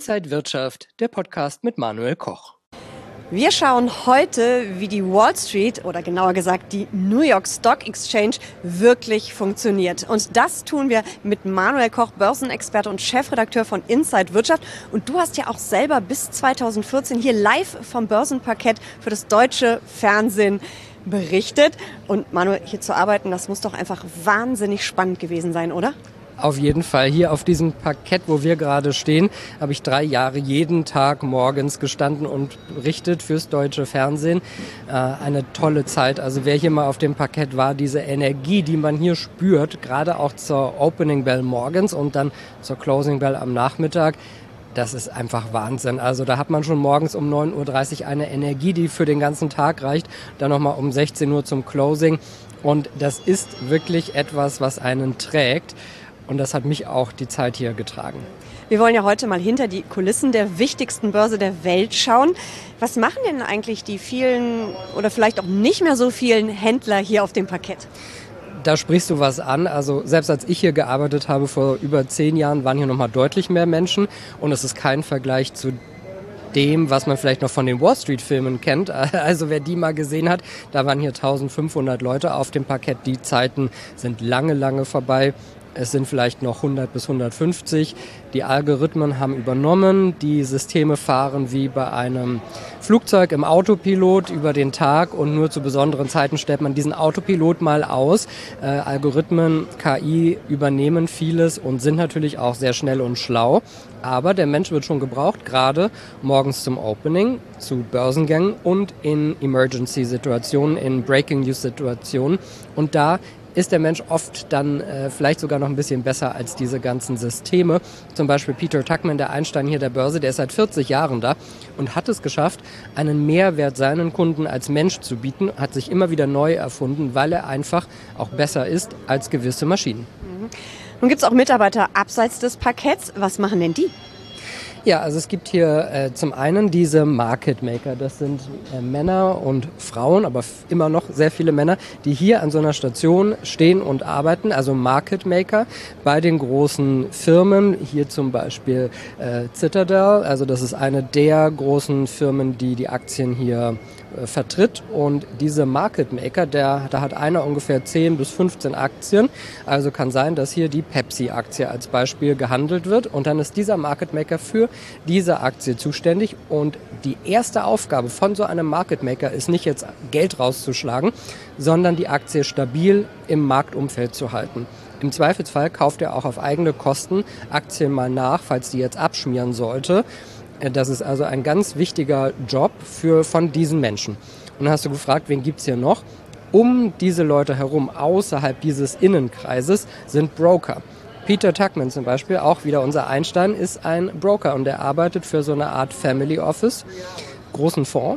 Inside Wirtschaft, der Podcast mit Manuel Koch. Wir schauen heute, wie die Wall Street oder genauer gesagt die New York Stock Exchange wirklich funktioniert. Und das tun wir mit Manuel Koch, Börsenexperte und Chefredakteur von Inside Wirtschaft. Und du hast ja auch selber bis 2014 hier live vom Börsenparkett für das deutsche Fernsehen berichtet. Und Manuel, hier zu arbeiten, das muss doch einfach wahnsinnig spannend gewesen sein, oder? Auf jeden Fall. Hier auf diesem Parkett, wo wir gerade stehen, habe ich 3 Jahre jeden Tag morgens gestanden und berichtet fürs deutsche Fernsehen. Eine tolle Zeit. Also wer hier mal auf dem Parkett war, diese Energie, die man hier spürt, gerade auch zur Opening Bell morgens und dann zur Closing Bell am Nachmittag, das ist einfach Wahnsinn. Also da hat man schon morgens um 9.30 Uhr eine Energie, die für den ganzen Tag reicht. Dann nochmal um 16 Uhr zum Closing. Und das ist wirklich etwas, was einen trägt. Und das hat mich auch die Zeit hier getragen. Wir wollen ja heute mal hinter die Kulissen der wichtigsten Börse der Welt schauen. Was machen denn eigentlich die vielen oder vielleicht auch nicht mehr so vielen Händler hier auf dem Parkett? Da sprichst du was an. Also selbst als ich hier gearbeitet habe, vor über 10 Jahren, waren hier nochmal deutlich mehr Menschen. Und es ist kein Vergleich zu dem, was man vielleicht noch von den Wall Street Filmen kennt. Also wer die mal gesehen hat, da waren hier 1500 Leute auf dem Parkett. Die Zeiten sind lange, lange vorbei. Es sind vielleicht noch 100 bis 150. Die Algorithmen haben übernommen. Die Systeme fahren wie bei einem Flugzeug im Autopilot über den Tag und nur zu besonderen Zeiten stellt man diesen Autopilot mal aus. Algorithmen, KI übernehmen vieles und sind natürlich auch sehr schnell und schlau. Aber der Mensch wird schon gebraucht, gerade morgens zum Opening, zu Börsengängen und in Emergency-Situationen, in Breaking-News-Situationen. Und da ist der Mensch oft dann vielleicht sogar noch ein bisschen besser als diese ganzen Systeme. Zum Beispiel Peter Tuchman, der Einstein hier der Börse, der ist seit 40 Jahren da und hat es geschafft, einen Mehrwert seinen Kunden als Mensch zu bieten, hat sich immer wieder neu erfunden, weil er einfach auch besser ist als gewisse Maschinen. Nun gibt es auch Mitarbeiter abseits des Parketts. Was machen denn die? Ja, also es gibt hier zum einen diese Market Maker. Das sind Männer und Frauen, aber immer noch sehr viele Männer, die hier an so einer Station stehen und arbeiten. Also Market Maker bei den großen Firmen. Hier zum Beispiel Citadel. Also das ist eine der großen Firmen, die die Aktien hier vertritt. Und diese Market Maker, da hat einer ungefähr 10 bis 15 Aktien. Also kann sein, dass hier die Pepsi-Aktie als Beispiel gehandelt wird. Und dann ist dieser Market Maker für diese Aktie zuständig. Und die erste Aufgabe von so einem Market Maker ist nicht jetzt Geld rauszuschlagen, sondern die Aktie stabil im Marktumfeld zu halten. Im Zweifelsfall kauft er auch auf eigene Kosten Aktien mal nach, falls die jetzt abschmieren sollte. Das ist also ein ganz wichtiger Job von diesen Menschen. Und dann hast du gefragt, wen gibt's hier noch? Um diese Leute herum, außerhalb dieses Innenkreises, sind Broker. Peter Tuchman zum Beispiel, auch wieder unser Einstein, ist ein Broker und er arbeitet für so eine Art Family Office, großen Fonds.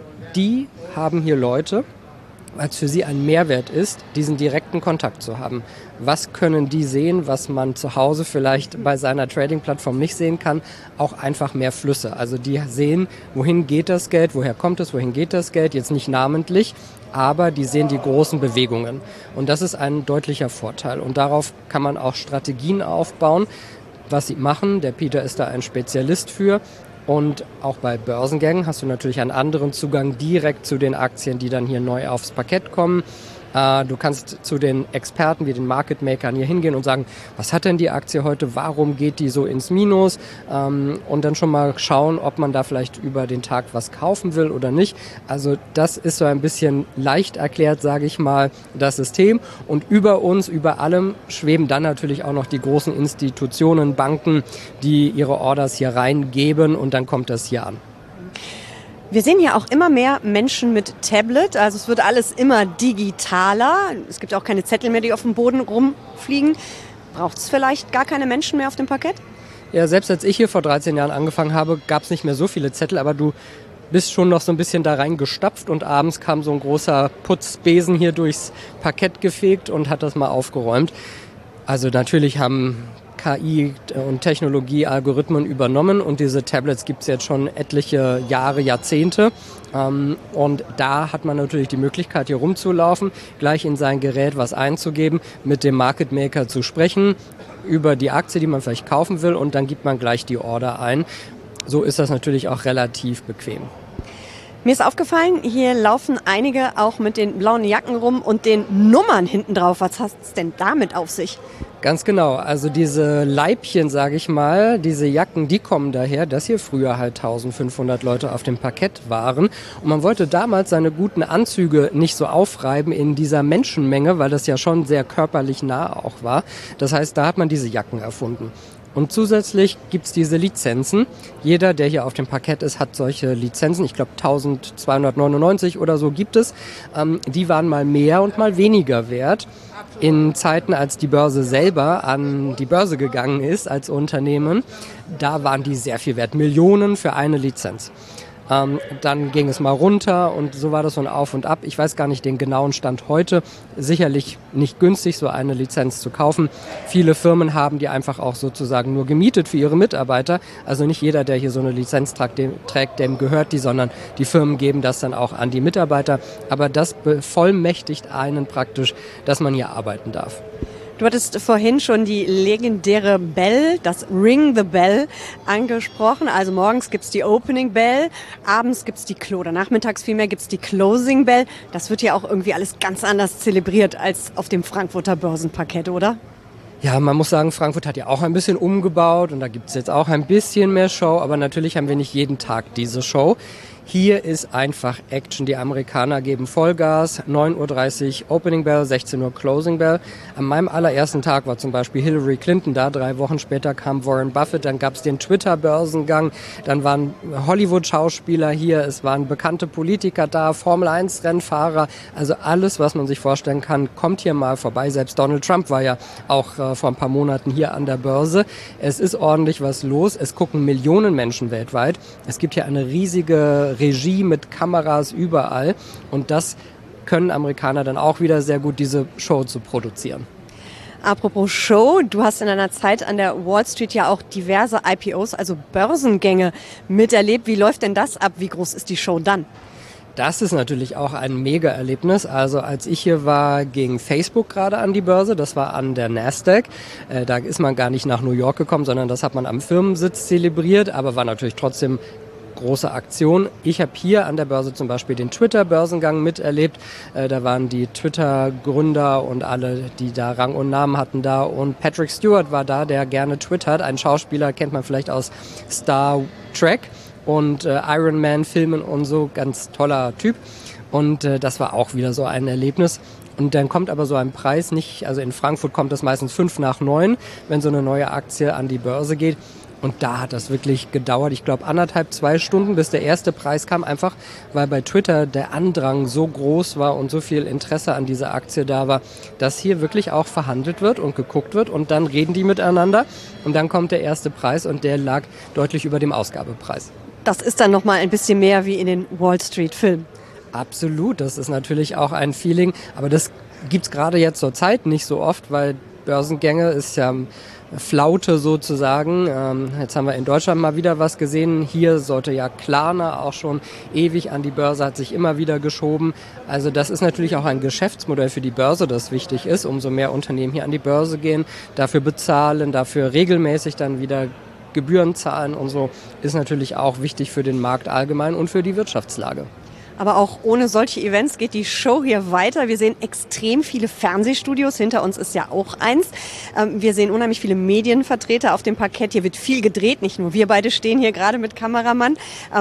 Die haben hier Leute, weil es für sie ein Mehrwert ist, diesen direkten Kontakt zu haben. Was können die sehen, was man zu Hause vielleicht bei seiner Trading-Plattform nicht sehen kann? Auch einfach mehr Flüsse. Also die sehen, wohin geht das Geld, woher kommt es, wohin geht das Geld, jetzt nicht namentlich, aber die sehen die großen Bewegungen. Und das ist ein deutlicher Vorteil. Und darauf kann man auch Strategien aufbauen, was sie machen. Der Peter ist da ein Spezialist für. Und auch bei Börsengängen hast du natürlich einen anderen Zugang direkt zu den Aktien, die dann hier neu aufs Parkett kommen. Du kannst zu den Experten wie den Market Makern hier hingehen und sagen, was hat denn die Aktie heute, warum geht die so ins Minus? Und dann schon mal schauen, ob man da vielleicht über den Tag was kaufen will oder nicht. Also das ist so ein bisschen leicht erklärt, sage ich mal, das System. Und über uns, über allem schweben dann natürlich auch noch die großen Institutionen, Banken, die ihre Orders hier reingeben und dann kommt das hier an. Wir sehen ja auch immer mehr Menschen mit Tablet, also es wird alles immer digitaler. Es gibt auch keine Zettel mehr, die auf dem Boden rumfliegen. Braucht es vielleicht gar keine Menschen mehr auf dem Parkett? Ja, selbst als ich hier vor 13 Jahren angefangen habe, gab es nicht mehr so viele Zettel, aber du bist schon noch so ein bisschen da reingestapft und abends kam so ein großer Putzbesen hier durchs Parkett gefegt und hat das mal aufgeräumt. Also natürlich haben KI und Technologie Algorithmen übernommen und diese Tablets gibt es jetzt schon etliche Jahre, Jahrzehnte. Und da hat man natürlich die Möglichkeit, hier rumzulaufen, gleich in sein Gerät was einzugeben, mit dem Market Maker zu sprechen über die Aktie, die man vielleicht kaufen will, und dann gibt man gleich die Order ein. So ist das natürlich auch relativ bequem. Mir ist aufgefallen, hier laufen einige auch mit den blauen Jacken rum und den Nummern hinten drauf. Was hat es denn damit auf sich? Ganz genau, also diese Leibchen, sage ich mal, diese Jacken, die kommen daher, dass hier früher halt 1500 Leute auf dem Parkett waren. Und man wollte damals seine guten Anzüge nicht so aufreiben in dieser Menschenmenge, weil das ja schon sehr körperlich nah auch war. Das heißt, da hat man diese Jacken erfunden. Und zusätzlich gibt's diese Lizenzen. Jeder, der hier auf dem Parkett ist, hat solche Lizenzen. Ich glaube 1299 oder so gibt es. Die waren mal mehr und mal weniger wert. In Zeiten, als die Börse selber an die Börse gegangen ist als Unternehmen, da waren die sehr viel wert. Millionen für eine Lizenz. Dann ging es mal runter und so war das so ein Auf und Ab. Ich weiß gar nicht den genauen Stand heute. Sicherlich nicht günstig, so eine Lizenz zu kaufen. Viele Firmen haben die einfach auch sozusagen nur gemietet für ihre Mitarbeiter. Also nicht jeder, der hier so eine Lizenz trägt, dem gehört die, sondern die Firmen geben das dann auch an die Mitarbeiter. Aber das bevollmächtigt einen praktisch, dass man hier arbeiten darf. Du hattest vorhin schon die legendäre Bell, das Ring the Bell, angesprochen. Also morgens gibt's die Opening Bell, abends gibt's die oder nachmittags vielmehr gibt's die Closing Bell. Das wird ja auch irgendwie alles ganz anders zelebriert als auf dem Frankfurter Börsenparkett, oder? Ja, man muss sagen, Frankfurt hat ja auch ein bisschen umgebaut und da gibt's jetzt auch ein bisschen mehr Show, aber natürlich haben wir nicht jeden Tag diese Show. Hier ist einfach Action. Die Amerikaner geben Vollgas. 9:30 Uhr Opening Bell, 16 Uhr Closing Bell. An meinem allerersten Tag war zum Beispiel Hillary Clinton da. 3 Wochen später kam Warren Buffett. Dann gab es den Twitter-Börsengang. Dann waren Hollywood-Schauspieler hier. Es waren bekannte Politiker da, Formel-1-Rennfahrer. Also alles, was man sich vorstellen kann, kommt hier mal vorbei. Selbst Donald Trump war ja auch vor ein paar Monaten hier an der Börse. Es ist ordentlich was los. Es gucken Millionen Menschen weltweit. Es gibt hier eine riesige Regie mit Kameras überall und das können Amerikaner dann auch wieder sehr gut, diese Show zu produzieren. Apropos Show, du hast in deiner Zeit an der Wall Street ja auch diverse IPOs, also Börsengänge, miterlebt. Wie läuft denn das ab? Wie groß ist die Show dann? Das ist natürlich auch ein Mega-Erlebnis. Also als ich hier war, ging Facebook gerade an die Börse. Das war an der Nasdaq. Da ist man gar nicht nach New York gekommen, sondern das hat man am Firmensitz zelebriert, aber war natürlich trotzdem große Aktion. Ich habe hier an der Börse zum Beispiel den Twitter-Börsengang miterlebt. Da waren die Twitter-Gründer und alle, die da Rang und Namen hatten, da. Und Patrick Stewart war da, der gerne twittert. Ein Schauspieler, kennt man vielleicht aus Star Trek und Iron Man-Filmen und so. Ganz toller Typ. Und das war auch wieder so ein Erlebnis. Und dann kommt aber so ein Preis nicht, also in Frankfurt kommt das meistens 8:55, wenn so eine neue Aktie an die Börse geht. Und da hat das wirklich gedauert, ich glaube 1,5, 2 Stunden, bis der erste Preis kam, einfach weil bei Twitter der Andrang so groß war und so viel Interesse an dieser Aktie da war, dass hier wirklich auch verhandelt wird und geguckt wird und dann reden die miteinander und dann kommt der erste Preis und der lag deutlich über dem Ausgabepreis. Das ist dann nochmal ein bisschen mehr wie in den Wall Street Filmen. Absolut, das ist natürlich auch ein Feeling, aber das gibt's gerade jetzt zur Zeit nicht so oft, weil Börsengänge ist ja Flaute sozusagen. Jetzt haben wir in Deutschland mal wieder was gesehen. Hier sollte ja Klarna auch schon ewig an die Börse, hat sich immer wieder geschoben. Also das ist natürlich auch ein Geschäftsmodell für die Börse, das wichtig ist. Umso mehr Unternehmen hier an die Börse gehen, dafür bezahlen, dafür regelmäßig dann wieder Gebühren zahlen und so, ist natürlich auch wichtig für den Markt allgemein und für die Wirtschaftslage. Aber auch ohne solche Events geht die Show hier weiter. Wir sehen extrem viele Fernsehstudios. Hinter uns ist ja auch eins. Wir sehen unheimlich viele Medienvertreter auf dem Parkett. Hier wird viel gedreht. Nicht nur wir beide stehen hier gerade mit Kameramann.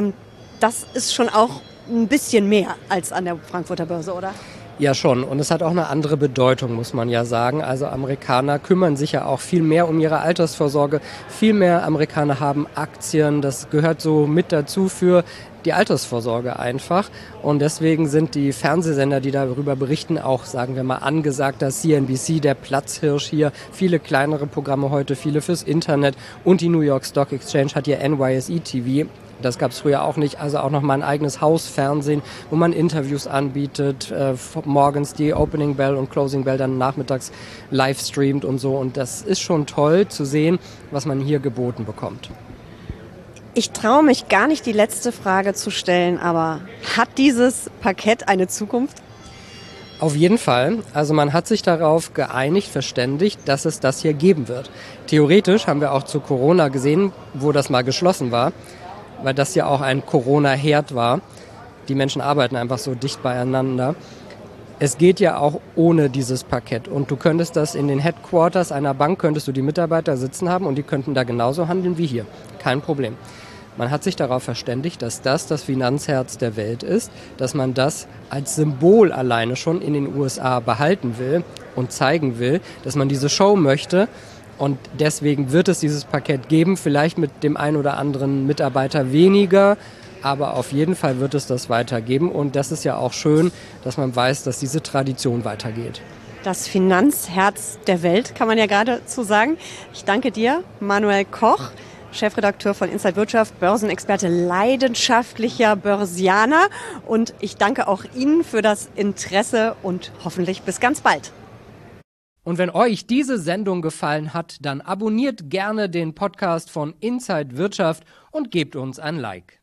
Das ist schon auch ein bisschen mehr als an der Frankfurter Börse, oder? Ja, schon. Und es hat auch eine andere Bedeutung, muss man ja sagen. Also Amerikaner kümmern sich ja auch viel mehr um ihre Altersvorsorge. Viel mehr Amerikaner haben Aktien. Das gehört so mit dazu für die Altersvorsorge einfach. Und deswegen sind die Fernsehsender, die darüber berichten, auch, sagen wir mal, angesagt, dass CNBC, der Platzhirsch hier, viele kleinere Programme heute, viele fürs Internet und die New York Stock Exchange hat hier NYSE TV. Das gab es früher auch nicht. Also auch noch mal ein eigenes Hausfernsehen, wo man Interviews anbietet, morgens die Opening Bell und Closing Bell dann nachmittags live streamt und so. Und das ist schon toll zu sehen, was man hier geboten bekommt. Ich traue mich gar nicht, die letzte Frage zu stellen, aber hat dieses Parkett eine Zukunft? Auf jeden Fall. Also man hat sich darauf geeinigt, verständigt, dass es das hier geben wird. Theoretisch haben wir auch zu Corona gesehen, wo das mal geschlossen war, weil das ja auch ein Corona-Herd war. Die Menschen arbeiten einfach so dicht beieinander. Es geht ja auch ohne dieses Parkett. Und du könntest das in den Headquarters einer Bank, könntest du die Mitarbeiter sitzen haben und die könnten da genauso handeln wie hier. Kein Problem. Man hat sich darauf verständigt, dass das Finanzherz der Welt ist, dass man das als Symbol alleine schon in den USA behalten will und zeigen will, dass man diese Show möchte. Und deswegen wird es dieses Parkett geben, vielleicht mit dem einen oder anderen Mitarbeiter weniger, aber auf jeden Fall wird es das weitergeben. Und das ist ja auch schön, dass man weiß, dass diese Tradition weitergeht. Das Finanzherz der Welt, kann man ja geradezu sagen. Ich danke dir, Manuel Koch, Chefredakteur von Inside Wirtschaft, Börsenexperte, leidenschaftlicher Börsianer. Und ich danke auch Ihnen für das Interesse und hoffentlich bis ganz bald. Und wenn euch diese Sendung gefallen hat, dann abonniert gerne den Podcast von Inside Wirtschaft und gebt uns ein Like.